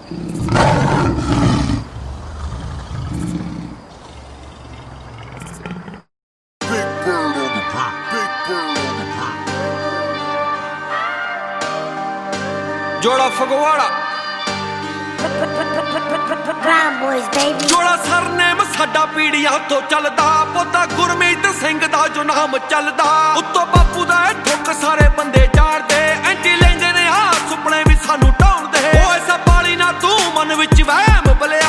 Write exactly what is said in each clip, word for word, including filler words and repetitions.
जोड़ा फगवाड़ा जोड़ा सरनेम साडा पीढ़ियां तो चलदा पोता गुरमीत सिंह दा जो नाम चलदा उत्तो बापू दा ठुक सारे बंदे जाणदे एंटी लेंदे ने आ सुपने भी सानू ढाउणदे ओ ऐसा पाली ना तू मन विच वहम बलिया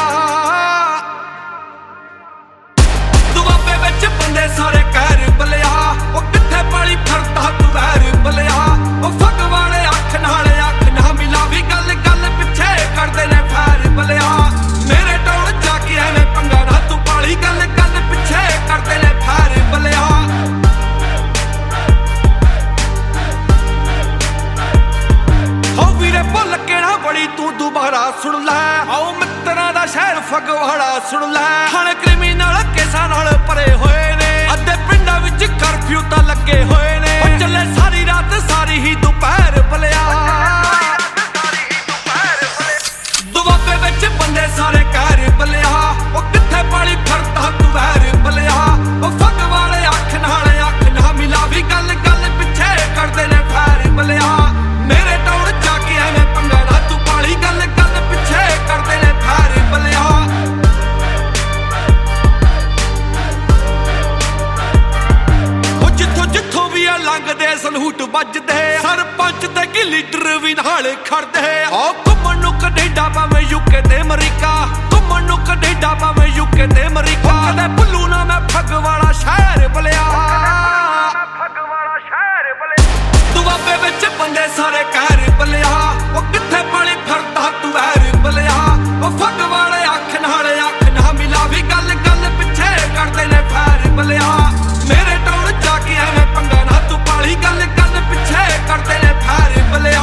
दुआबे विच बंदे सारे कहर बलिया ओ किथे पाली फरदा तू वहर बलिया ओ फगवाड़े अख नाल अख ना मिलावी गल गल पिछे करदे ने फैर बलिया मेरे टोल जाके एवें पंगा ना तू पाली गल गल पिछे करदे ने फैर बलिया हो वीरे भुल के ना बड़ी तू दोबारा सुन लै आओ मित्तरां दा शहर फगवाड़ा सुन लै हण क्रिमिनल केसां नाल भरे होए ने अद्धे पिंडां विच करफ्यू तां लगे होए ने ओ चले सारी रात सारी ही दोपहर बलिया दुआबे विच बंदे सारे कहर बलिया ओ किथे पाली फरदा तू वहर बलिया ओ फगवाड़े अख नाल अख ना मिलावी गल गल पिछे करदे ने फैर बलिया मेरे टोल जाके एवें पंगा ना तू पाली गल गल पिछे करदे ने फैर बलिया ओ जिथों जिथों भी आ लंघदे सलूट बजदे सरपंच ते की लीडर भी नाल खड़दे ओ घुम्मण नूं कनेडा भावें यूके ते अमरीका घुम्मण नूं कनेडा भावें यूके ते अमरीका कदे भुल्लू ना मैं फगवाड़ा शहर बलिया दुआबे विच बंदे सारे कहर बलिया ओ किथे पाली फरदा तू वहर बलिया ओ फगवाड़े अख नाल अख ना मिलावी गल गल पिछे करदे ने फैर बलिया मेरे टोल जाके एवें पंगा ना तू पाली गल गल पिछे करदे ने फैर बलिया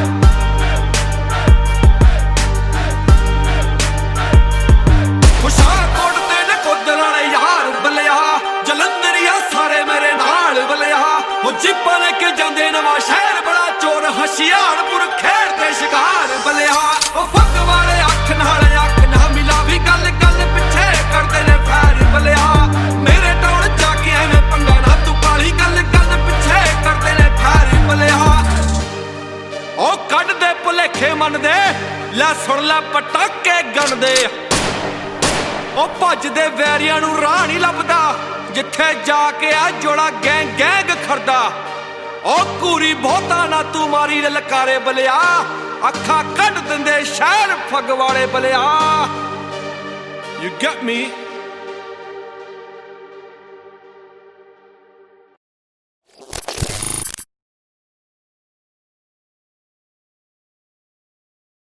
हुशारकोट ते नकोदर वाले यार बलिया जलंधरिया सारे मेरे नाल बलिया ओ जिप्पा लेके जांदे नवां शहर बड़ा चोर हशियारपुर खेड़दे शिकार बलिया ओ फगवाड़े अख नाल अख ना मिलावी गल गल पिछे करदे ने फैर बलिया मेरे टोल जाके एवें पंगा ना तू पाली गल गल पिछे करदे ने फैर बलिया ओ कढ दे भुलेखे मन दे लै सुन लै पटाके गण दे ओ भजदे वैरियां नूं राह नहीं लभदा जिथे जाके आ जोड़ा गैंग गैंग खड़दा ओ कूरी बहुता ना तू मारी ललकारे बलिया अखा कढ दिंदे शहर फगवाड़े बलिया You get me?